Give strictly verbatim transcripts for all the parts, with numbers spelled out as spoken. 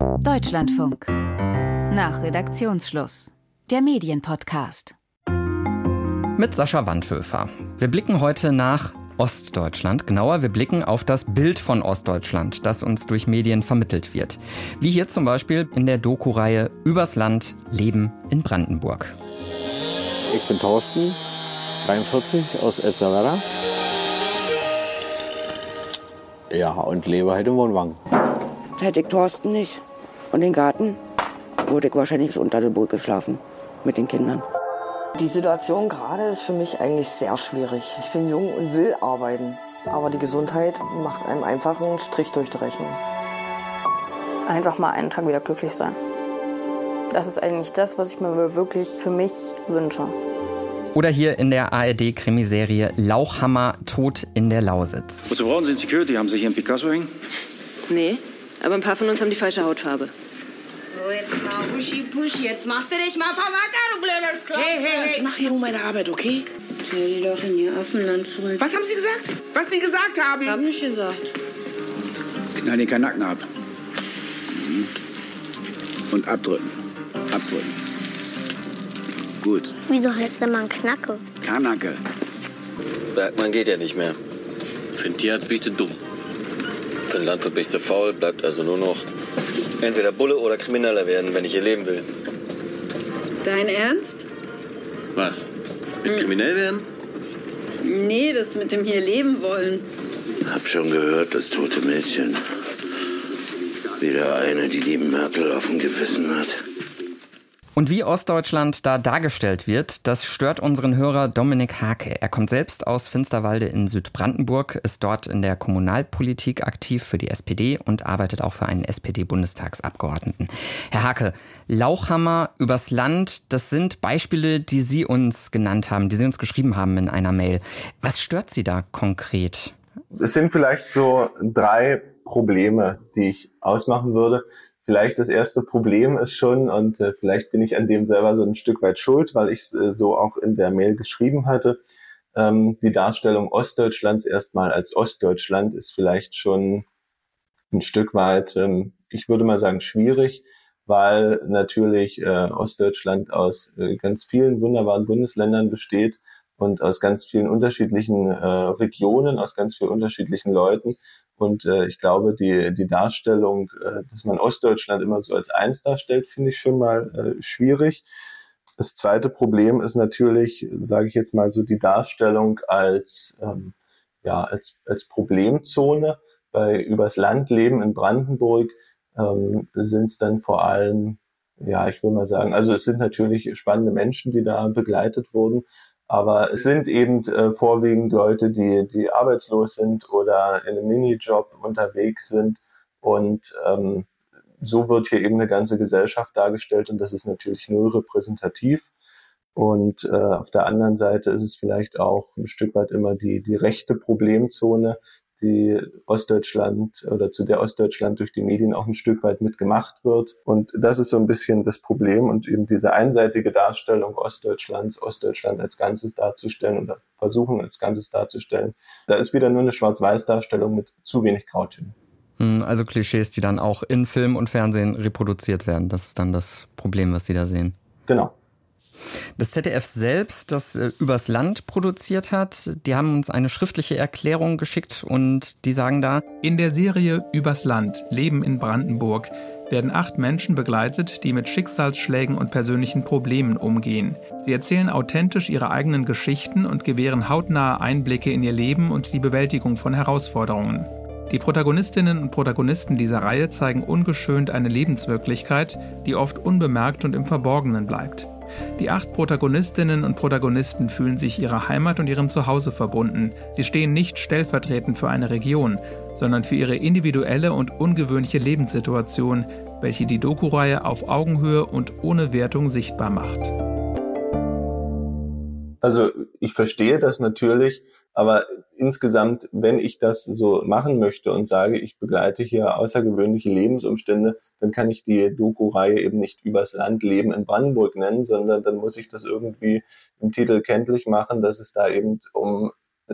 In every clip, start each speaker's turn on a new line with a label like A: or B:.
A: Deutschlandfunk. Nach Redaktionsschluss. Der Medienpodcast.
B: Mit Sascha Wandhöfer. Wir blicken heute nach Ostdeutschland. Genauer, wir blicken auf das Bild von Ostdeutschland, das uns durch Medien vermittelt wird. Wie hier zum Beispiel in der Doku-Reihe Übers Land, Leben in Brandenburg.
C: Ich bin Thorsten, dreiundvierzig, aus Elsterwerda. Ja, und lebe halt in Wohnwagen.
D: Hätte ich Thorsten nicht und den Garten, würde ich wahrscheinlich unter der Brücke schlafen mit den Kindern.
E: Die Situation gerade ist für mich eigentlich sehr schwierig. Ich bin jung und will arbeiten, aber die Gesundheit macht einem einfach einen Strich durch die Rechnung. Einfach mal einen Tag wieder glücklich sein. Das ist eigentlich das, was ich mir wirklich für mich wünsche.
B: Oder hier in der A R D-Krimiserie Lauchhammer, Tod in der Lausitz.
F: Wozu brauchen Sie Security? Haben Sie hier einen Picasso hängen?
G: Nee, aber ein paar von uns haben die falsche Hautfarbe.
H: So, jetzt mal Huschi Puschi, jetzt machst du dich mal verwackert, du blöder Klopf.
I: Hey, hey, hey, ich mach hier nur meine Arbeit, okay?
H: Stell die doch in ihr Affenland zurück.
I: Was haben Sie gesagt? Was Sie gesagt haben?
H: Ich hab nicht gesagt.
F: Knall den keinen Nacken ab. Und abdrücken. Abdrücken. Gut.
J: Wieso heißt der Mann Knacke?
F: Kanacke.
K: Bergmann geht ja nicht mehr.
L: Für einen Tierarzt bin ich zu dumm.
K: Für einen Landwirt bin ich zu faul, bleibt also nur noch entweder Bulle oder Krimineller werden, wenn ich hier leben will.
G: Dein Ernst?
L: Was? Mit hm. kriminell werden?
G: Nee, das mit dem hier leben wollen.
M: Hab schon gehört, das tote Mädchen. Wieder eine, die die Merkel auf dem Gewissen hat.
B: Und wie Ostdeutschland da dargestellt wird, das stört unseren Hörer Dominik Hake. Er kommt selbst aus Finsterwalde in Südbrandenburg, ist dort in der Kommunalpolitik aktiv für die S P D und arbeitet auch für einen S P D-Bundestagsabgeordneten. Herr Hake, Lauchhammer, Übers Land, das sind Beispiele, die Sie uns genannt haben, die Sie uns geschrieben haben in einer Mail. Was stört Sie da konkret?
N: Es sind vielleicht so drei Probleme, die ich ausmachen würde. Vielleicht das erste Problem ist schon, und äh, vielleicht bin ich an dem selber so ein Stück weit schuld, weil ich es äh, so auch in der Mail geschrieben hatte, ähm, die Darstellung Ostdeutschlands erstmal als Ostdeutschland ist vielleicht schon ein Stück weit, ähm, ich würde mal sagen, schwierig, weil natürlich äh, Ostdeutschland aus äh, ganz vielen wunderbaren Bundesländern besteht und aus ganz vielen unterschiedlichen äh, Regionen, aus ganz vielen unterschiedlichen Leuten. Und äh, ich glaube, die die Darstellung, äh, dass man Ostdeutschland immer so als eins darstellt, finde ich schon mal äh, schwierig. Das zweite Problem ist natürlich, sage ich jetzt mal so, die Darstellung als ähm, ja als als Problemzone. Bei Übers Land leben in Brandenburg ähm, sind es dann vor allem, ja, ich will mal sagen, also es sind natürlich spannende Menschen, die da begleitet wurden. Aber es sind eben äh, vorwiegend Leute, die die arbeitslos sind oder in einem Minijob unterwegs sind. Und ähm, so wird hier eben eine ganze Gesellschaft dargestellt und das ist natürlich null repräsentativ. Und äh, auf der anderen Seite ist es vielleicht auch ein Stück weit immer die die rechte Problemzone, die Ostdeutschland oder zu der Ostdeutschland durch die Medien auch ein Stück weit mitgemacht wird. Und das ist so ein bisschen das Problem und eben diese einseitige Darstellung Ostdeutschlands, Ostdeutschland als Ganzes darzustellen oder versuchen als Ganzes darzustellen. Da ist wieder nur eine Schwarz-Weiß-Darstellung mit zu wenig Grautönen.
B: Also Klischees, die dann auch in Film und Fernsehen reproduziert werden. Das ist dann das Problem, was Sie da sehen.
N: Genau.
B: Das Z D F selbst, das äh, Übers Land produziert hat, die haben uns eine schriftliche Erklärung geschickt und die sagen da:
O: In der Serie Übers Land, Leben in Brandenburg werden acht Menschen begleitet, die mit Schicksalsschlägen und persönlichen Problemen umgehen. Sie erzählen authentisch ihre eigenen Geschichten und gewähren hautnahe Einblicke in ihr Leben und die Bewältigung von Herausforderungen. Die Protagonistinnen und Protagonisten dieser Reihe zeigen ungeschönt eine Lebenswirklichkeit, die oft unbemerkt und im Verborgenen bleibt. Die acht Protagonistinnen und Protagonisten fühlen sich ihrer Heimat und ihrem Zuhause verbunden. Sie stehen nicht stellvertretend für eine Region, sondern für ihre individuelle und ungewöhnliche Lebenssituation, welche die Doku-Reihe auf Augenhöhe und ohne Wertung sichtbar macht.
N: Also ich verstehe das natürlich, aber insgesamt, wenn ich das so machen möchte und sage, ich begleite hier außergewöhnliche Lebensumstände, dann kann ich die Doku-Reihe eben nicht Übers Land, Leben in Brandenburg nennen, sondern dann muss ich das irgendwie im Titel kenntlich machen, dass es da eben um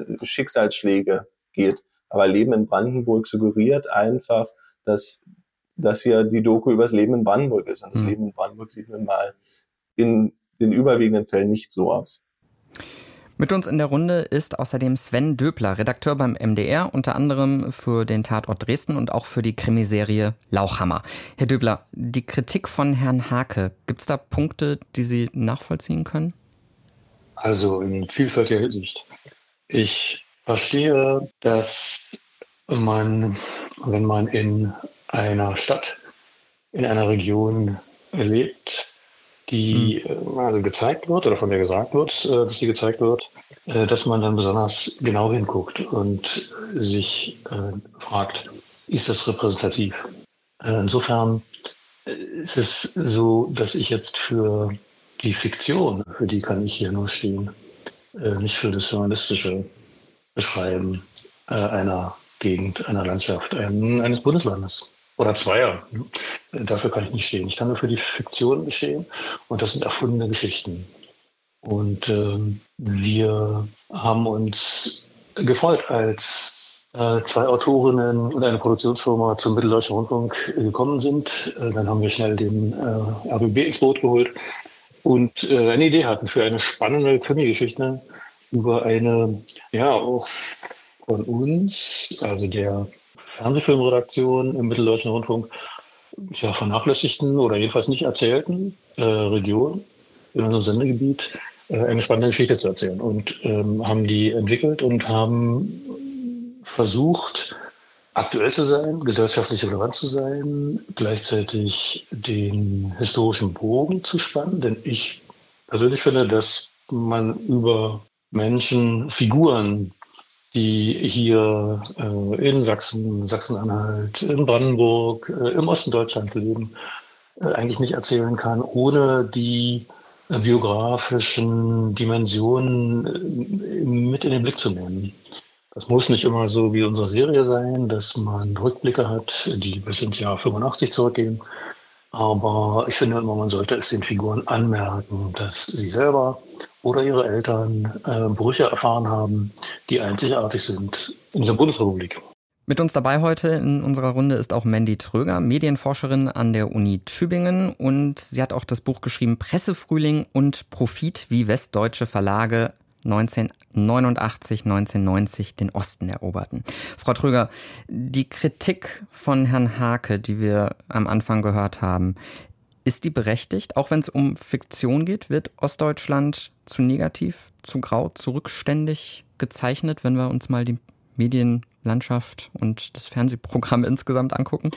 N: Schicksalsschläge geht. Aber Leben in Brandenburg suggeriert einfach, dass dass hier die Doku über das Leben in Brandenburg ist. Und das mhm. Leben in Brandenburg sieht nun mal in den überwiegenden Fällen nicht so aus.
B: Mit uns in der Runde ist außerdem Sven Döbler, Redakteur beim M D R, unter anderem für den Tatort Dresden und auch für die Krimiserie Lauchhammer. Herr Döbler, die Kritik von Herrn Hake, gibt es da Punkte, die Sie nachvollziehen können?
J: Also in vielfältiger Hinsicht. Ich verstehe, dass man, wenn man in einer Stadt, in einer Region lebt, die also gezeigt wird oder von der gesagt wird, dass sie gezeigt wird, dass man dann besonders genau hinguckt und sich fragt, ist das repräsentativ? Insofern ist es so, dass ich jetzt für die Fiktion, für die kann ich hier nur stehen, nicht für das journalistische Beschreiben einer Gegend, einer Landschaft, eines Bundeslandes. Oder zweier. Dafür kann ich nicht stehen. Ich kann nur für die Fiktion stehen und das sind erfundene Geschichten. Und äh, wir haben uns gefreut, als äh, zwei Autorinnen und eine Produktionsfirma zum Mitteldeutschen Rundfunk gekommen sind. Äh, dann haben wir schnell den äh, R B B ins Boot geholt und äh, eine Idee hatten für eine spannende Krimi-Geschichte über eine, ja, auch von uns, also der Fernsehfilmredaktion im Mitteldeutschen Rundfunk, ja, vernachlässigten oder jedenfalls nicht erzählten äh, Region in unserem Sendegebiet äh, eine spannende Geschichte zu erzählen und ähm, haben die entwickelt und haben versucht, aktuell zu sein, gesellschaftlich relevant zu sein, gleichzeitig den historischen Bogen zu spannen, denn ich persönlich finde, dass man über Menschen, Figuren, die hier äh, in Sachsen, Sachsen-Anhalt, in Brandenburg, äh, im Osten Deutschlands leben, äh, eigentlich nicht erzählen kann, ohne die äh, biografischen Dimensionen äh, mit in den Blick zu nehmen. Das muss nicht immer so wie unsere Serie sein, dass man Rückblicke hat, die bis ins Jahr fünfundachtzig zurückgehen. Aber ich finde immer, man sollte es den Figuren anmerken, dass sie selber oder ihre Eltern äh, Brüche erfahren haben, die einzigartig sind in der Bundesrepublik.
B: Mit uns dabei heute in unserer Runde ist auch Mandy Tröger, Medienforscherin an der Uni Tübingen. Und sie hat auch das Buch geschrieben Pressefrühling und Profit, wie westdeutsche Verlage neunzehnhundertneunundachtzig, neunzehnhundertneunzig den Osten eroberten. Frau Tröger, die Kritik von Herrn Hake, die wir am Anfang gehört haben, ist die berechtigt? Auch wenn es um Fiktion geht, wird Ostdeutschland zu negativ, zu grau, zu rückständig gezeichnet, wenn wir uns mal die Medienlandschaft und das Fernsehprogramm insgesamt angucken?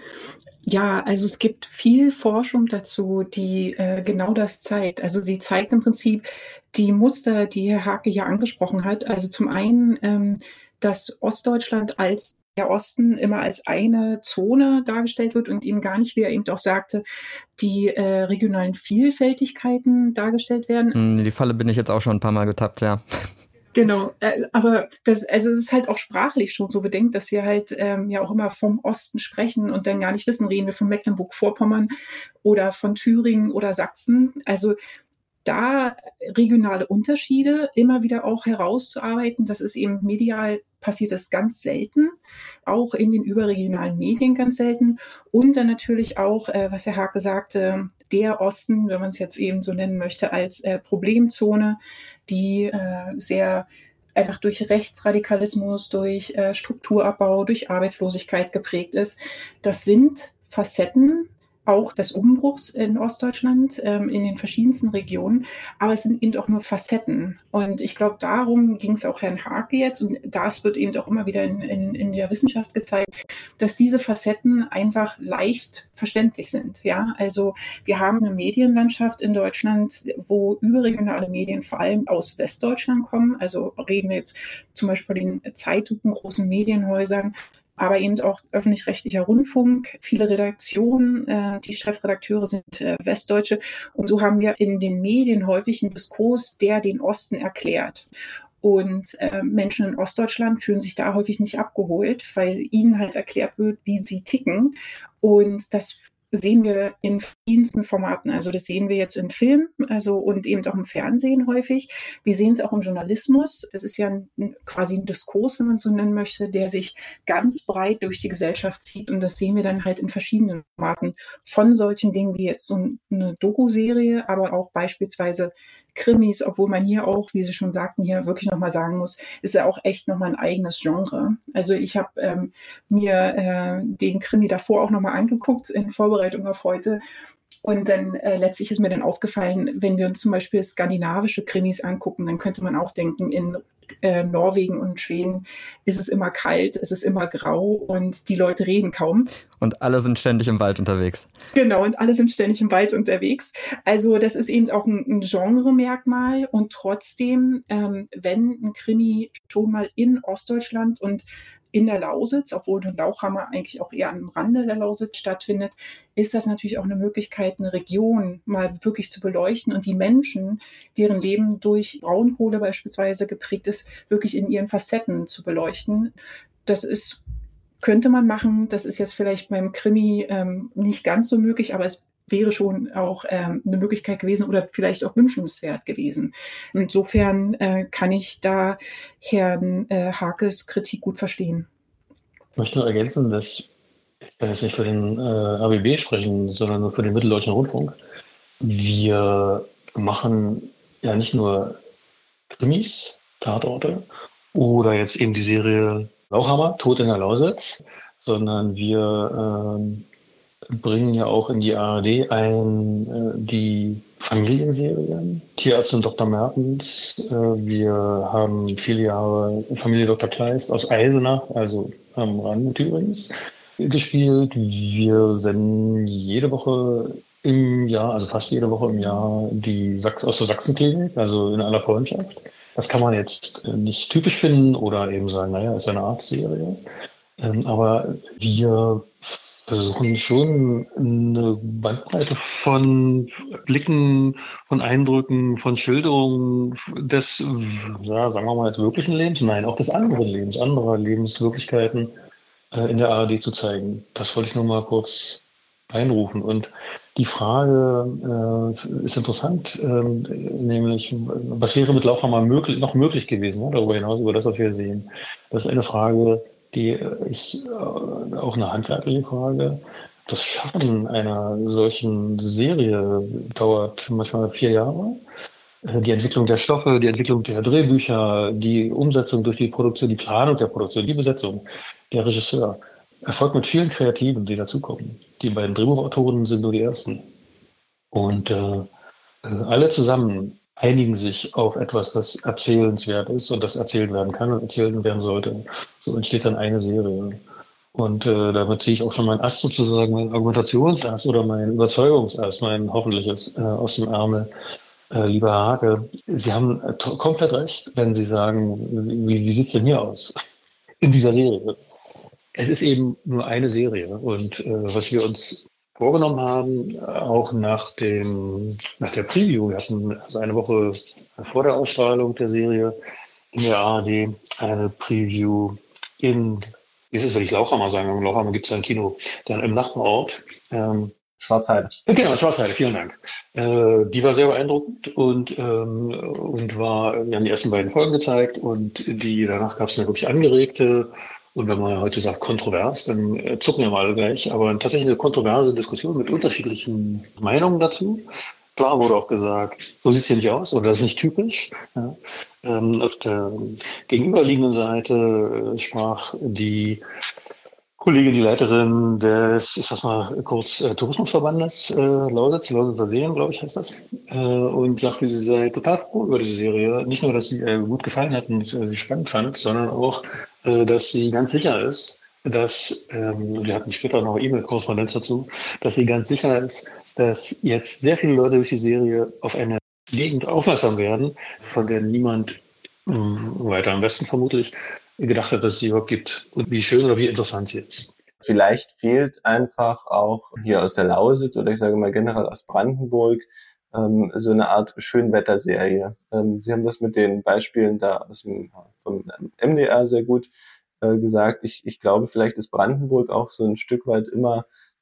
P: Ja, also es gibt viel Forschung dazu, die äh, genau das zeigt. Also sie zeigt im Prinzip die Muster, die Herr Hake ja angesprochen hat. Also zum einen, ähm, dass Ostdeutschland als der Osten immer als eine Zone dargestellt wird und eben gar nicht, wie er eben auch sagte, die äh, regionalen Vielfältigkeiten dargestellt werden.
B: In die Falle bin ich jetzt auch schon ein paar Mal getappt, ja.
P: Genau, äh, aber das, also es ist halt auch sprachlich schon so bedenkt, dass wir halt ähm, ja auch immer vom Osten sprechen und dann gar nicht wissen, reden wir von Mecklenburg-Vorpommern oder von Thüringen oder Sachsen. Also da regionale Unterschiede immer wieder auch herauszuarbeiten, das ist eben medial passiert das ganz selten, auch in den überregionalen Medien ganz selten. Und dann natürlich auch, äh, was Herr Hake sagte, der Osten, wenn man es jetzt eben so nennen möchte, als äh, Problemzone, die äh, sehr einfach durch Rechtsradikalismus, durch äh, Strukturabbau, durch Arbeitslosigkeit geprägt ist. Das sind Facetten auch des Umbruchs in Ostdeutschland, ähm, in den verschiedensten Regionen, aber es sind eben auch nur Facetten. Und ich glaube, darum ging es auch Herrn Hake jetzt, und das wird eben auch immer wieder in, in, in der Wissenschaft gezeigt, dass diese Facetten einfach leicht verständlich sind. Ja, also wir haben eine Medienlandschaft in Deutschland, wo überregionale Medien vor allem aus Westdeutschland kommen. Also reden wir jetzt zum Beispiel von den Zeitungen, großen Medienhäusern, aber eben auch öffentlich-rechtlicher Rundfunk, viele Redaktionen, äh, die Chefredakteure sind äh, Westdeutsche. Und so haben wir in den Medien häufig einen Diskurs, der den Osten erklärt. Und äh, Menschen in Ostdeutschland fühlen sich da häufig nicht abgeholt, weil ihnen halt erklärt wird, wie sie ticken. Und das sehen wir in verschiedensten Formaten. Also das sehen wir jetzt im Film, also und eben auch im Fernsehen häufig. Wir sehen es auch im Journalismus. Es ist ja ein, quasi ein Diskurs, wenn man es so nennen möchte, der sich ganz breit durch die Gesellschaft zieht. Und das sehen wir dann halt in verschiedenen Formaten. Von solchen Dingen wie jetzt so eine Doku-Serie, aber auch beispielsweise Krimis, obwohl man hier auch, wie Sie schon sagten, hier wirklich nochmal sagen muss, ist ja auch echt nochmal ein eigenes Genre. Also ich habe ähm, mir äh, den Krimi davor auch nochmal angeguckt in Vorbereitung auf heute. Und dann äh, letztlich ist mir dann aufgefallen, wenn wir uns zum Beispiel skandinavische Krimis angucken, dann könnte man auch denken, in äh, Norwegen und Schweden ist es immer kalt, es ist immer grau und die Leute reden kaum.
B: Und alle sind ständig im Wald unterwegs.
P: Genau, und alle sind ständig im Wald unterwegs. Also das ist eben auch ein, ein Genremerkmal. Und trotzdem, ähm, wenn ein Krimi schon mal in Ostdeutschland und in der Lausitz, obwohl der Lauchhammer eigentlich auch eher am Rande der Lausitz stattfindet, ist das natürlich auch eine Möglichkeit, eine Region mal wirklich zu beleuchten und die Menschen, deren Leben durch Braunkohle beispielsweise geprägt ist, wirklich in ihren Facetten zu beleuchten. Das ist, könnte man machen. Das ist jetzt vielleicht beim Krimi ähm, nicht ganz so möglich, aber es wäre schon auch ähm, eine Möglichkeit gewesen oder vielleicht auch wünschenswert gewesen. Insofern äh, kann ich da Herrn äh, Hakes Kritik gut verstehen.
J: Ich möchte nur ergänzen, dass ich kann jetzt nicht für den äh, A B B sprechen, sondern nur für den Mitteldeutschen Rundfunk. Wir machen ja nicht nur Krimis, Tatorte oder jetzt eben die Serie Lauchhammer, Tod in der Lausitz, sondern wir ähm, bringen ja auch in die A R D ein äh, die Familienserien, Tierärztin Doktor Mertens. Äh, wir haben viele Jahre Familie Doktor Kleist aus Eisenach, also am Rande Thürings, gespielt. Wir senden jede Woche im Jahr, also fast jede Woche im Jahr, die Sachs aus der Sachsenklinik, also in aller Freundschaft. Das kann man jetzt nicht typisch finden oder eben sagen, naja, ist eine Arztserie. Ähm, aber wir versuchen schon eine Bandbreite von Blicken, von Eindrücken, von Schilderungen des, ja, sagen wir mal, des wirklichen Lebens, nein, auch des anderen Lebens, anderer Lebenswirklichkeiten äh, in der A R D zu zeigen. Das wollte ich nur mal kurz einrufen. Und die Frage äh, ist interessant, äh, nämlich, was wäre mit Lauchhammer möglich, noch möglich gewesen, ne, darüber hinaus, über das, was wir sehen. Das ist eine Frage, die ist äh, auch eine handwerkliche Frage. Das Schaffen einer solchen Serie dauert manchmal vier Jahre. Äh, die Entwicklung der Stoffe, die Entwicklung der Drehbücher, die Umsetzung durch die Produktion, die Planung der Produktion, die Besetzung, der Regisseur, erfolgt mit vielen Kreativen, die dazukommen. Die beiden Drehbuchautoren sind nur die ersten. Und äh, alle zusammen einigen sich auf etwas, das erzählenswert ist und das erzählt werden kann und erzählt werden sollte. So entsteht dann eine Serie. Und äh, damit ziehe ich auch schon mein Ast sozusagen, mein Argumentationsast oder mein Überzeugungsast, mein hoffentliches äh, aus dem Ärmel. Äh, lieber Herr Hake, Sie haben äh, komplett recht, wenn Sie sagen, wie, wie sieht es denn hier aus in dieser Serie? Es ist eben nur eine Serie. Und äh, was wir uns vorgenommen haben, auch nach dem, nach der Preview. Wir hatten also eine Woche vor der Ausstrahlung der Serie in der A R D eine Preview in, jetzt ist, will ich Lauchhammer sagen, im Lauchhammer gibt es ein Kino, dann im Nachbarort. Ähm,
N: Schwarzheide.
J: Genau, Schwarzheide, vielen Dank. Äh, die war sehr beeindruckend und, ähm, und war, wir haben die ersten beiden Folgen gezeigt und die, danach gab es eine wirklich angeregte, und wenn man heute sagt kontrovers, dann äh, zucken wir mal gleich, aber tatsächlich eine kontroverse Diskussion mit unterschiedlichen Meinungen dazu. Klar wurde auch gesagt, so sieht es hier nicht aus oder das ist nicht typisch. Ja. Ähm, auf der gegenüberliegenden Seite äh, sprach die Kollegin, die Leiterin des, ist das mal kurz, äh, Tourismusverbandes äh, Lausitz, Lausitzer Seen, glaube ich, heißt das, äh, und sagte, sie sei total froh über diese Serie. Nicht nur, dass sie äh, gut gefallen hat und äh, sie spannend fand, sondern auch, dass sie ganz sicher ist, dass, ähm, wir hatten später noch E-Mail-Korrespondenz dazu, dass sie ganz sicher ist, dass jetzt sehr viele Leute durch die Serie auf eine Gegend aufmerksam werden, von der niemand ähm, weiter am Westen vermutlich gedacht hat, dass es sie überhaupt gibt und wie schön oder wie interessant sie ist.
N: Vielleicht fehlt einfach auch hier aus der Lausitz oder ich sage mal generell aus Brandenburg ähm, so eine Art Schönwetterserie. Ähm, Sie haben das mit den Beispielen da aus dem, vom M D R sehr gut äh, gesagt. Ich, ich glaube, vielleicht ist Brandenburg auch so ein Stück weit immer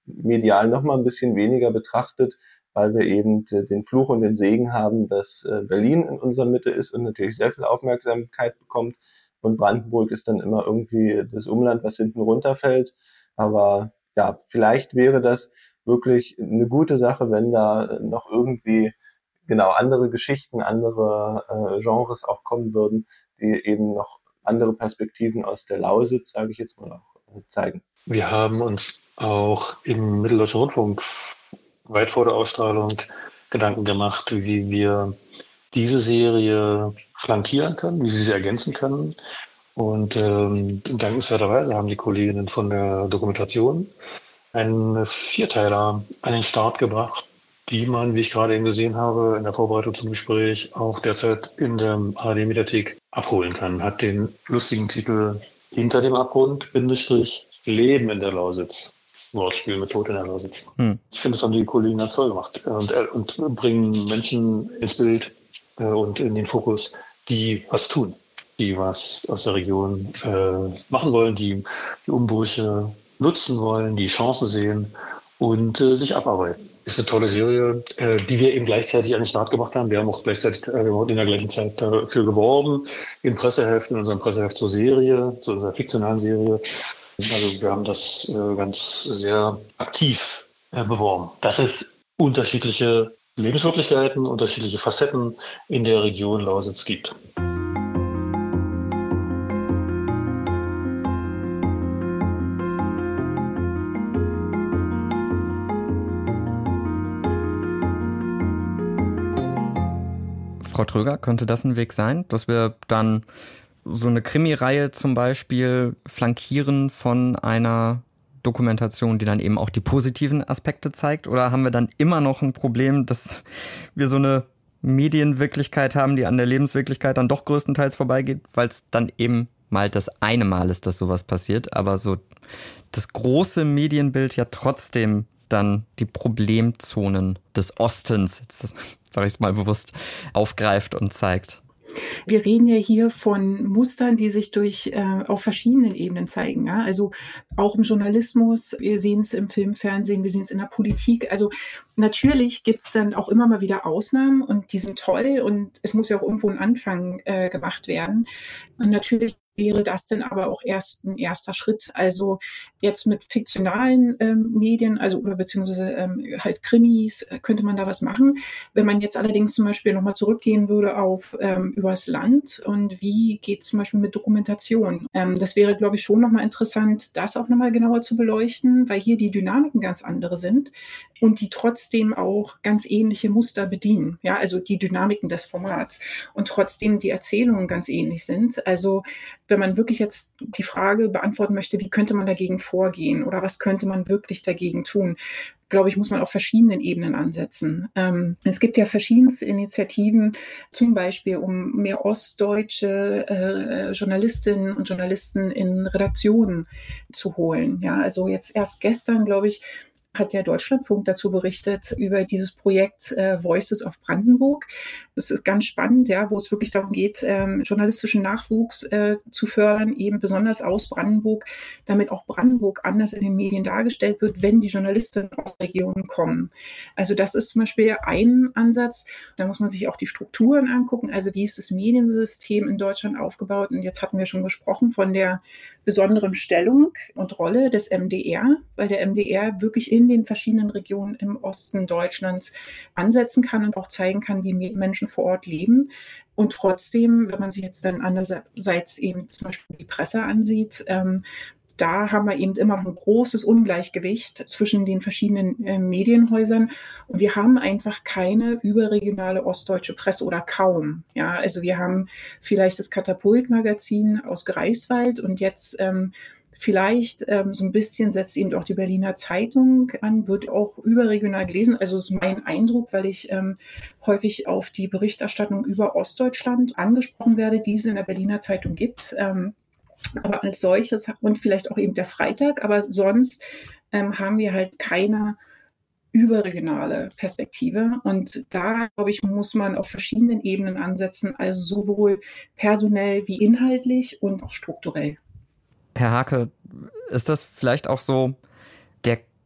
N: medial noch mal ein bisschen weniger betrachtet, weil wir eben den Fluch und den Segen haben, dass Berlin in unserer Mitte ist und natürlich sehr viel Aufmerksamkeit bekommt. Und Brandenburg ist dann immer irgendwie das Umland, was hinten runterfällt. Aber ja, vielleicht wäre das wirklich eine gute Sache, wenn da noch irgendwie genau andere Geschichten, andere äh, Genres auch kommen würden, die eben noch andere Perspektiven aus der Lausitz, sage ich jetzt mal, auch äh, zeigen.
J: Wir haben uns auch im Mitteldeutschen Rundfunk weit vor der Ausstrahlung Gedanken gemacht, wie wir diese Serie flankieren können, wie wir sie ergänzen können. Und ähm, dankenswerterweise haben die Kolleginnen von der Dokumentation einen Vierteiler an den Start gebracht, die man, wie ich gerade eben gesehen habe, in der Vorbereitung zum Gespräch auch derzeit in der A R D-Mediathek abholen kann. Hat den lustigen Titel Hinter dem Abgrund, Bindestrich, Leben in der Lausitz. Wortspiel mit Tod in der Lausitz. Hm. Ich finde, das haben die Kollegen ganz toll gemacht und, und bringen Menschen ins Bild äh, und in den Fokus, die was tun, die was aus der Region äh, machen wollen, die die Umbrüche nutzen wollen, die Chancen sehen und äh, sich abarbeiten. Ist eine tolle Serie, äh, die wir eben gleichzeitig an den Start gebracht haben. Wir haben auch gleichzeitig äh, in der gleichen Zeit dafür geworben, in Presseheft, in unserem Presseheft zur Serie, zu unserer fiktionalen Serie. Also wir haben das äh, ganz sehr aktiv äh, beworben, dass es unterschiedliche Lebenswirklichkeiten, unterschiedliche Facetten in der Region Lausitz gibt.
B: Frau Tröger, könnte das ein Weg sein, dass wir dann so eine Krimireihe zum Beispiel flankieren von einer Dokumentation, die dann eben auch die positiven Aspekte zeigt? Oder haben wir dann immer noch ein Problem, dass wir so eine Medienwirklichkeit haben, die an der Lebenswirklichkeit dann doch größtenteils vorbeigeht, weil es dann eben mal das eine Mal ist, dass sowas passiert, aber so das große Medienbild ja trotzdem dann die Problemzonen des Ostens, jetzt sage ich es mal bewusst, aufgreift und zeigt.
P: Wir reden ja hier von Mustern, die sich durch äh, auf verschiedenen Ebenen zeigen. Ja? Also auch im Journalismus, wir sehen es im Film, Fernsehen, wir sehen es in der Politik. Also natürlich gibt es dann auch immer mal wieder Ausnahmen und die sind toll und es muss ja auch irgendwo ein Anfang äh, gemacht werden. Und natürlich wäre das denn aber auch erst ein erster Schritt. Also jetzt mit fiktionalen ähm, Medien, also oder beziehungsweise ähm, halt Krimis, äh, könnte man da was machen. Wenn man jetzt allerdings zum Beispiel nochmal zurückgehen würde auf ähm, übers Land und wie geht es zum Beispiel mit Dokumentation. Ähm, das wäre, glaube ich, schon nochmal interessant, das auch nochmal genauer zu beleuchten, weil hier die Dynamiken ganz andere sind und die trotzdem auch ganz ähnliche Muster bedienen. Ja, also die Dynamiken des Formats und trotzdem die Erzählungen ganz ähnlich sind. Also wenn man wirklich jetzt die Frage beantworten möchte, wie könnte man dagegen vorgehen oder was könnte man wirklich dagegen tun, glaube ich, muss man auf verschiedenen Ebenen ansetzen. Ähm, es gibt ja verschiedenste Initiativen, zum Beispiel um mehr ostdeutsche äh, Journalistinnen und Journalisten in Redaktionen zu holen. Ja, also jetzt erst gestern, glaube ich, hat der Deutschlandfunk dazu berichtet über dieses Projekt äh, Voices of Brandenburg. Das ist ganz spannend, ja, wo es wirklich darum geht, ähm, journalistischen Nachwuchs äh, zu fördern, eben besonders aus Brandenburg, damit auch Brandenburg anders in den Medien dargestellt wird, wenn die Journalistinnen aus Regionen kommen. Also das ist zum Beispiel ein Ansatz. Da muss man sich auch die Strukturen angucken. Also wie ist das Mediensystem in Deutschland aufgebaut? Und jetzt hatten wir schon gesprochen von der besonderen Stellung und Rolle des M D R, weil der M D R wirklich in den verschiedenen Regionen im Osten Deutschlands ansetzen kann und auch zeigen kann, wie Menschen vor Ort leben. Und trotzdem, wenn man sich jetzt dann andererseits eben zum Beispiel die Presse ansieht, ähm, da haben wir eben immer noch ein großes Ungleichgewicht zwischen den verschiedenen äh, Medienhäusern. Und wir haben einfach keine überregionale ostdeutsche Presse oder kaum. Ja, also wir haben vielleicht das Katapult-Magazin aus Greifswald und jetzt ähm, vielleicht ähm, so ein bisschen setzt eben auch die Berliner Zeitung an, wird auch überregional gelesen. Also ist mein Eindruck, weil ich ähm, häufig auf die Berichterstattung über Ostdeutschland angesprochen werde, die es in der Berliner Zeitung gibt. Ähm, aber als solches und vielleicht auch eben der Freitag, aber sonst ähm, haben wir halt keine überregionale Perspektive. Und da, glaube ich, muss man auf verschiedenen Ebenen ansetzen, also sowohl personell wie inhaltlich und auch strukturell.
B: Herr Hake, ist das vielleicht auch so der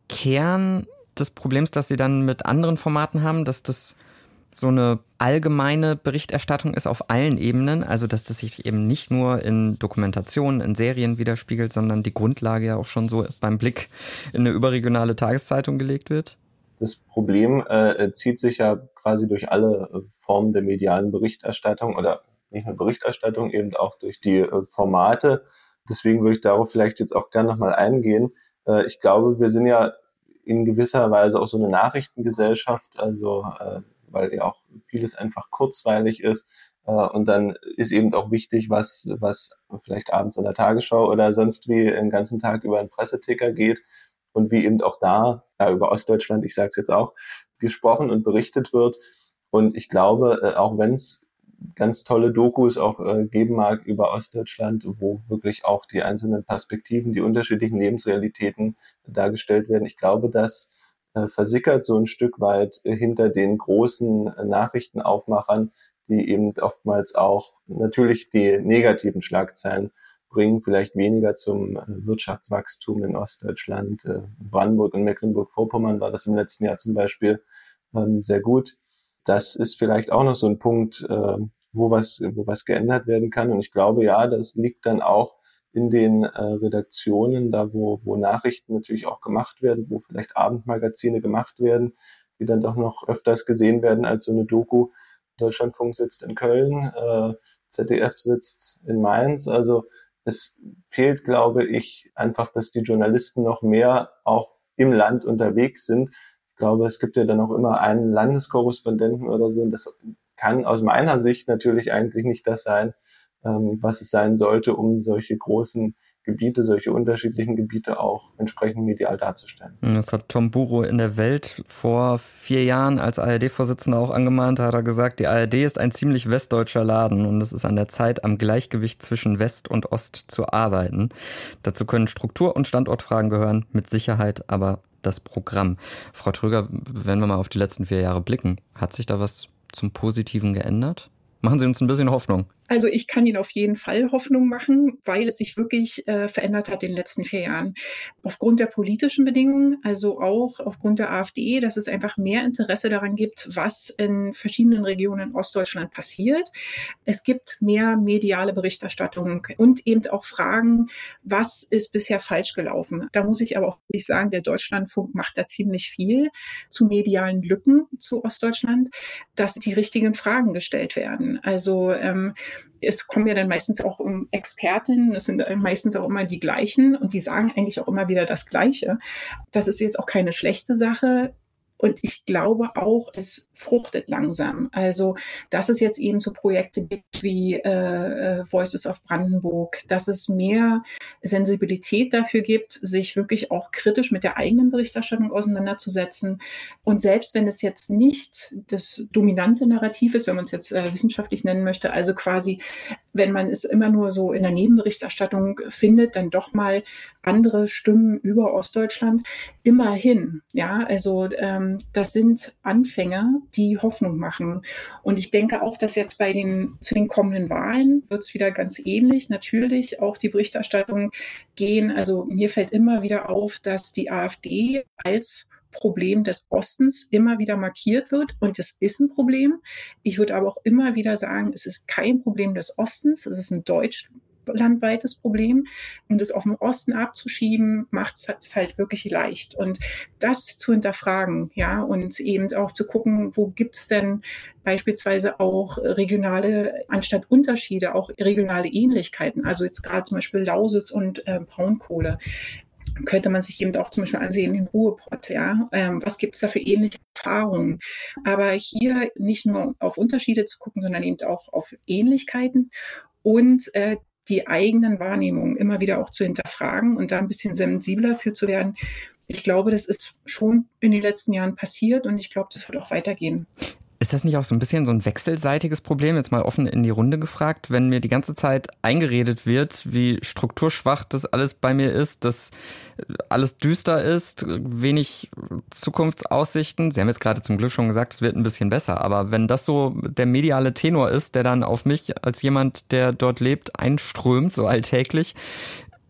B: Kern des Problems, das Sie dann mit anderen Formaten haben, dass das so eine allgemeine Berichterstattung ist auf allen Ebenen, also dass das sich eben nicht nur in Dokumentationen, in Serien widerspiegelt, sondern die Grundlage ja auch schon so beim Blick in eine überregionale Tageszeitung gelegt wird?
N: Das Problem äh, zieht sich ja quasi durch alle äh, Formen der medialen Berichterstattung oder nicht nur Berichterstattung, eben auch durch die äh, Formate. Deswegen würde ich darauf vielleicht jetzt auch gerne nochmal eingehen. Äh, ich glaube, wir sind ja in gewisser Weise auch so eine Nachrichtengesellschaft, also äh, weil ja auch vieles einfach kurzweilig ist. Äh, und dann ist eben auch wichtig, was, was vielleicht abends in der Tagesschau oder sonst wie den ganzen Tag über einen Presseticker geht und wie eben auch da, ja, über Ostdeutschland, ich sage es jetzt auch, gesprochen und berichtet wird. Und ich glaube, äh, auch wenn es ganz tolle Dokus auch äh, geben mag über Ostdeutschland, wo wirklich auch die einzelnen Perspektiven, die unterschiedlichen Lebensrealitäten dargestellt werden. Ich glaube, das äh, versickert so ein Stück weit äh, hinter den großen äh, Nachrichtenaufmachern, die eben oftmals auch natürlich die negativen Schlagzeilen bringen, vielleicht weniger zum äh, Wirtschaftswachstum in Ostdeutschland. Äh, Brandenburg und Mecklenburg-Vorpommern war das im letzten Jahr zum Beispiel ähm, sehr gut. Das ist vielleicht auch noch so ein Punkt, äh, wo was, wo was geändert werden kann. Und ich glaube, ja, das liegt dann auch in den äh, Redaktionen, da wo, wo Nachrichten natürlich auch gemacht werden, wo vielleicht Abendmagazine gemacht werden, die dann doch noch öfters gesehen werden als so eine Doku. Deutschlandfunk sitzt in Köln, äh, Z D F sitzt in Mainz. Also es fehlt, glaube ich, einfach, dass die Journalisten noch mehr auch im Land unterwegs sind. Ich glaube, es gibt ja dann auch immer einen Landeskorrespondenten oder so. Und das kann aus meiner Sicht natürlich eigentlich nicht das sein, ähm, was es sein sollte, um solche großen Gebiete, solche unterschiedlichen Gebiete auch entsprechend medial darzustellen.
B: Das hat Tom Buro in der Welt vor vier Jahren als A R D-Vorsitzender auch angemahnt. Da hat er gesagt, die A R D ist ein ziemlich westdeutscher Laden und es ist an der Zeit, am Gleichgewicht zwischen West und Ost zu arbeiten. Dazu können Struktur- und Standortfragen gehören, mit Sicherheit aber das Programm. Frau Tröger, wenn wir mal auf die letzten vier Jahre blicken, hat sich da was zum Positiven geändert? Machen Sie uns ein bisschen Hoffnung.
P: Also ich kann Ihnen auf jeden Fall Hoffnung machen, weil es sich wirklich äh, verändert hat in den letzten vier Jahren. Aufgrund der politischen Bedingungen, also auch aufgrund der AfD, dass es einfach mehr Interesse daran gibt, was in verschiedenen Regionen in Ostdeutschland passiert. Es gibt mehr mediale Berichterstattung und eben auch Fragen, was ist bisher falsch gelaufen. Da muss ich aber auch wirklich sagen, der Deutschlandfunk macht da ziemlich viel zu medialen Lücken zu Ostdeutschland, dass die richtigen Fragen gestellt werden. Also ähm, es kommen ja dann meistens auch um Expertinnen, es sind meistens auch immer die gleichen und die sagen eigentlich auch immer wieder das Gleiche. Das ist jetzt auch keine schlechte Sache. Und ich glaube auch, es fruchtet langsam. Also, dass es jetzt eben so Projekte gibt wie äh, Voices of Brandenburg, dass es mehr Sensibilität dafür gibt, sich wirklich auch kritisch mit der eigenen Berichterstattung auseinanderzusetzen. Und selbst wenn es jetzt nicht das dominante Narrativ ist, wenn man es jetzt äh, wissenschaftlich nennen möchte, also quasi, wenn man es immer nur so in der Nebenberichterstattung findet, dann doch mal andere Stimmen über Ostdeutschland. Immerhin, ja, also ähm, das sind Anfänger, die Hoffnung machen. Und ich denke auch, dass jetzt bei den zu den kommenden Wahlen wird es wieder ganz ähnlich. Natürlich auch die Berichterstattung gehen. Also mir fällt immer wieder auf, dass die AfD als Problem des Ostens immer wieder markiert wird. Und es ist ein Problem. Ich würde aber auch immer wieder sagen, es ist kein Problem des Ostens. Es ist ein deutsch landweites Problem und es auf den Osten abzuschieben, macht es halt wirklich leicht. Und das zu hinterfragen, ja, und eben auch zu gucken, wo gibt es denn beispielsweise auch regionale, anstatt Unterschiede, auch regionale Ähnlichkeiten. Also jetzt gerade zum Beispiel Lausitz und äh, Braunkohle. Könnte man sich eben auch zum Beispiel ansehen, den Ruhrpott, ja. Ähm, was gibt es da für ähnliche Erfahrungen? Aber hier nicht nur auf Unterschiede zu gucken, sondern eben auch auf Ähnlichkeiten und äh, die eigenen Wahrnehmungen immer wieder auch zu hinterfragen und da ein bisschen sensibler für zu werden. Ich glaube, das ist schon in den letzten Jahren passiert und ich glaube, das wird auch weitergehen.
B: Ist das nicht auch so ein bisschen so ein wechselseitiges Problem, jetzt mal offen in die Runde gefragt, wenn mir die ganze Zeit eingeredet wird, wie strukturschwach das alles bei mir ist, dass alles düster ist, wenig Zukunftsaussichten. Sie haben jetzt gerade zum Glück schon gesagt, es wird ein bisschen besser, aber wenn das so der mediale Tenor ist, der dann auf mich als jemand, der dort lebt, einströmt, so alltäglich,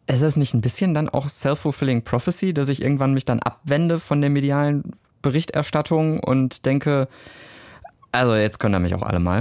B: Ist das nicht ein bisschen dann auch self-fulfilling prophecy, dass ich irgendwann mich dann abwende von der medialen Berichterstattung und denke, also jetzt können da mich auch alle mal.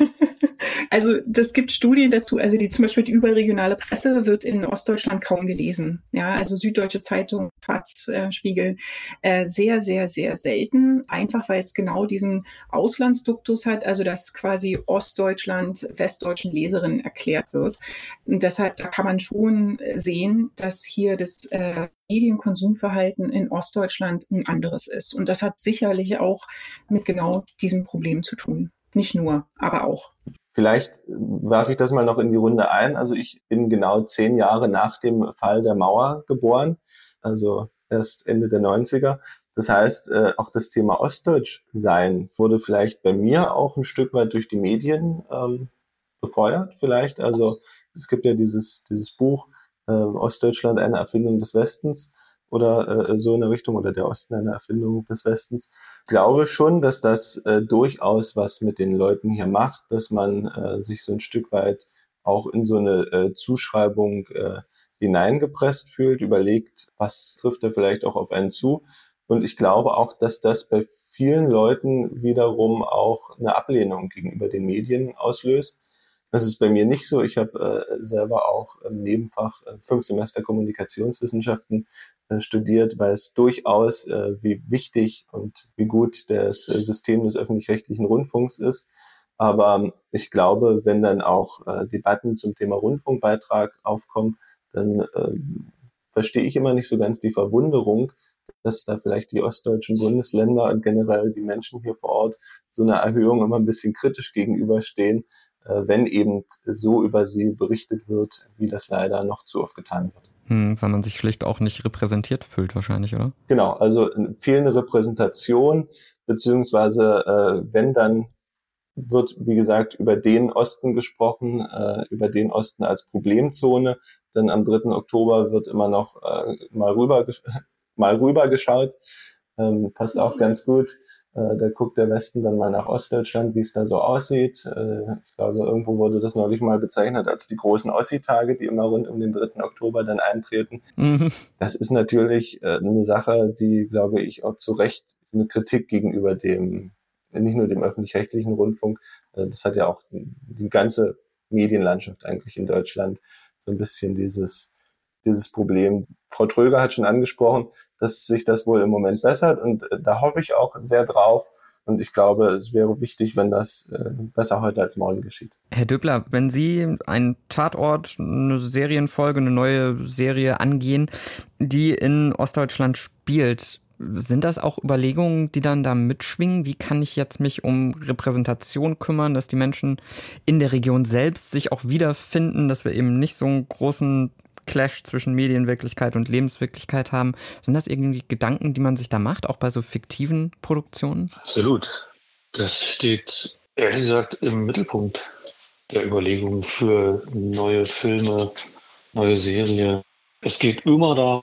P: Also das gibt Studien dazu, also die zum Beispiel die überregionale Presse wird in Ostdeutschland kaum gelesen. Ja, also Süddeutsche Zeitung, Faz, äh, Spiegel, äh, sehr, sehr, sehr selten. Einfach weil es genau diesen Auslandsduktus hat, also dass quasi Ostdeutschland westdeutschen Leserinnen erklärt wird. Und deshalb, da kann man schon sehen, dass hier das äh, Medienkonsumverhalten in Ostdeutschland ein anderes ist. Und das hat sicherlich auch mit genau diesem Problem zu tun. Nicht nur, aber auch.
N: Vielleicht werfe ich das mal noch in die Runde ein. Also ich bin genau zehn Jahre nach dem Fall der Mauer geboren, also erst Ende der neunziger. Das heißt, auch das Thema Ostdeutsch-Sein wurde vielleicht bei mir auch ein Stück weit durch die Medien ähm, befeuert vielleicht. Also es gibt ja dieses, dieses Buch äh, Ostdeutschland, eine Erfindung des Westens, oder äh, so in der Richtung, oder der Osten eine Erfindung des Westens. Ich glaube schon, dass das äh, durchaus was mit den Leuten hier macht, dass man äh, sich so ein Stück weit auch in so eine äh, Zuschreibung äh, hineingepresst fühlt, überlegt, was trifft da vielleicht auch auf einen zu. Und ich glaube auch, dass das bei vielen Leuten wiederum auch eine Ablehnung gegenüber den Medien auslöst. Das ist bei mir nicht so. Ich habe äh, selber auch im Nebenfach äh, fünf Semester Kommunikationswissenschaften äh, studiert, weil es durchaus, äh, wie wichtig und wie gut das äh, System des öffentlich-rechtlichen Rundfunks ist. Aber ich glaube, wenn dann auch äh, Debatten zum Thema Rundfunkbeitrag aufkommen, dann äh, verstehe ich immer nicht so ganz die Verwunderung, dass da vielleicht die ostdeutschen Bundesländer und generell die Menschen hier vor Ort so einer Erhöhung immer ein bisschen kritisch gegenüberstehen, wenn eben so über sie berichtet wird, wie das leider noch zu oft getan wird.
B: Hm, weil man sich schlicht auch nicht repräsentiert fühlt wahrscheinlich, oder?
N: Genau, also fehlende Repräsentation, beziehungsweise äh, wenn dann wird, wie gesagt, über den Osten gesprochen, äh, über den Osten als Problemzone, denn am dritten Oktober wird immer noch äh, mal rüber mal rüber geschaut, ähm, passt auch ganz gut. Da guckt der Westen dann mal nach Ostdeutschland, wie es da so aussieht. Ich glaube, irgendwo wurde das neulich mal bezeichnet als die großen Ossi-Tage, die immer rund um den dritten Oktober dann eintreten. Mhm. Das ist natürlich eine Sache, die, glaube ich, auch zu Recht eine Kritik gegenüber dem, nicht nur dem öffentlich-rechtlichen Rundfunk, das hat ja auch die ganze Medienlandschaft eigentlich in Deutschland so ein bisschen dieses dieses Problem. Frau Tröger hat schon angesprochen, dass sich das wohl im Moment bessert und äh, da hoffe ich auch sehr drauf und ich glaube, es wäre wichtig, wenn das äh, besser heute als morgen geschieht.
B: Herr Döbler, wenn Sie einen Tatort, eine Serienfolge, eine neue Serie angehen, die in Ostdeutschland spielt, sind das auch Überlegungen, die dann da mitschwingen? Wie kann ich jetzt mich um Repräsentation kümmern, dass die Menschen in der Region selbst sich auch wiederfinden, dass wir eben nicht so einen großen Clash zwischen Medienwirklichkeit und Lebenswirklichkeit haben. Sind das irgendwie Gedanken, die man sich da macht, auch bei so fiktiven Produktionen?
J: Absolut. Das steht, ehrlich gesagt, im Mittelpunkt der Überlegungen für neue Filme, neue Serien. Es geht immer darum,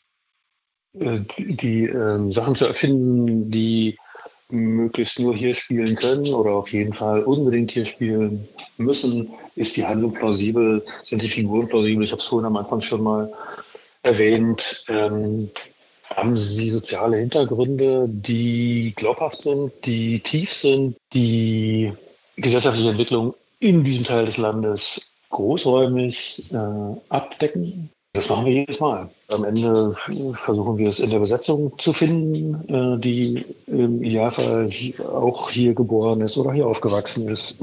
J: die, die äh, Sachen zu erfinden, die möglichst nur hier spielen können oder auf jeden Fall unbedingt hier spielen müssen. Ist die Handlung plausibel? Sind die Figuren plausibel? Ich habe es vorhin am Anfang schon mal erwähnt. Ähm, haben sie soziale Hintergründe, die glaubhaft sind, die tief sind, die gesellschaftliche Entwicklung in diesem Teil des Landes großräumig äh, abdecken? Das machen wir jedes Mal. Am Ende versuchen wir es in der Besetzung zu finden, die im Idealfall auch hier geboren ist oder hier aufgewachsen ist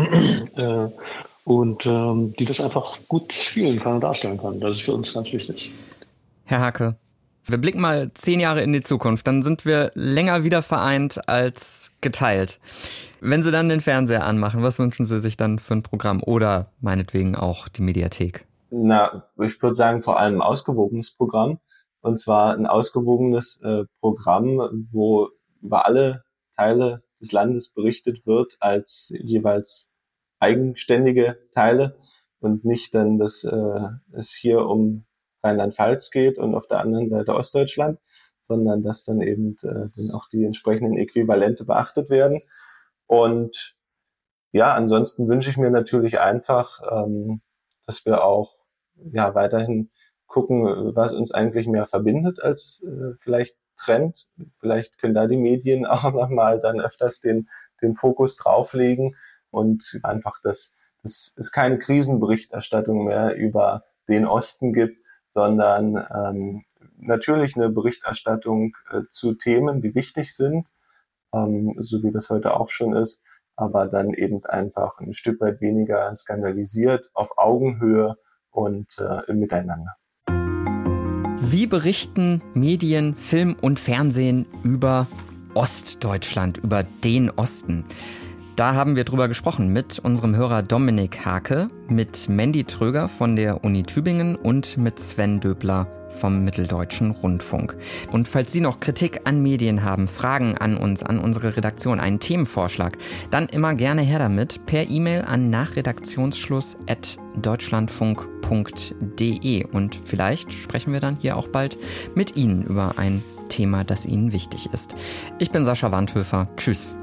J: und die das einfach gut spielen kann und darstellen kann. Das ist für uns ganz wichtig.
B: Herr Hake, wir blicken mal zehn Jahre in die Zukunft. Dann sind wir länger wieder vereint als geteilt. Wenn Sie dann den Fernseher anmachen, was wünschen Sie sich dann für ein Programm oder meinetwegen auch die Mediathek?
N: Na, ich würde sagen, vor allem ein ausgewogenes Programm. Und zwar ein ausgewogenes äh, Programm, wo über alle Teile des Landes berichtet wird, als jeweils eigenständige Teile und nicht dann, dass äh, es hier um Rheinland-Pfalz geht und auf der anderen Seite Ostdeutschland, sondern dass dann eben äh, dann auch die entsprechenden Äquivalente beachtet werden. Und ja, ansonsten wünsche ich mir natürlich einfach, ähm, dass wir auch ja weiterhin gucken, was uns eigentlich mehr verbindet als äh, vielleicht trennt. Vielleicht können da die Medien auch nochmal dann öfters den, den Fokus drauflegen und einfach, dass, dass es keine Krisenberichterstattung mehr über den Osten gibt, sondern ähm, natürlich eine Berichterstattung äh, zu Themen, die wichtig sind, ähm, so wie das heute auch schon ist, aber dann eben einfach ein Stück weit weniger skandalisiert, auf Augenhöhe und äh, im Miteinander.
B: Wie berichten Medien, Film und Fernsehen über Ostdeutschland, über den Osten? Da haben wir drüber gesprochen mit unserem Hörer Dominik Hake, mit Mandy Tröger von der Uni Tübingen und mit Sven Döbler vom Mitteldeutschen Rundfunk. Und falls Sie noch Kritik an Medien haben, Fragen an uns, an unsere Redaktion, einen Themenvorschlag, dann immer gerne her damit per E-Mail an nachredaktionsschluss at deutschlandfunk punkt de. Und vielleicht sprechen wir dann hier auch bald mit Ihnen über ein Thema, das Ihnen wichtig ist. Ich bin Sascha Wandhöfer. Tschüss.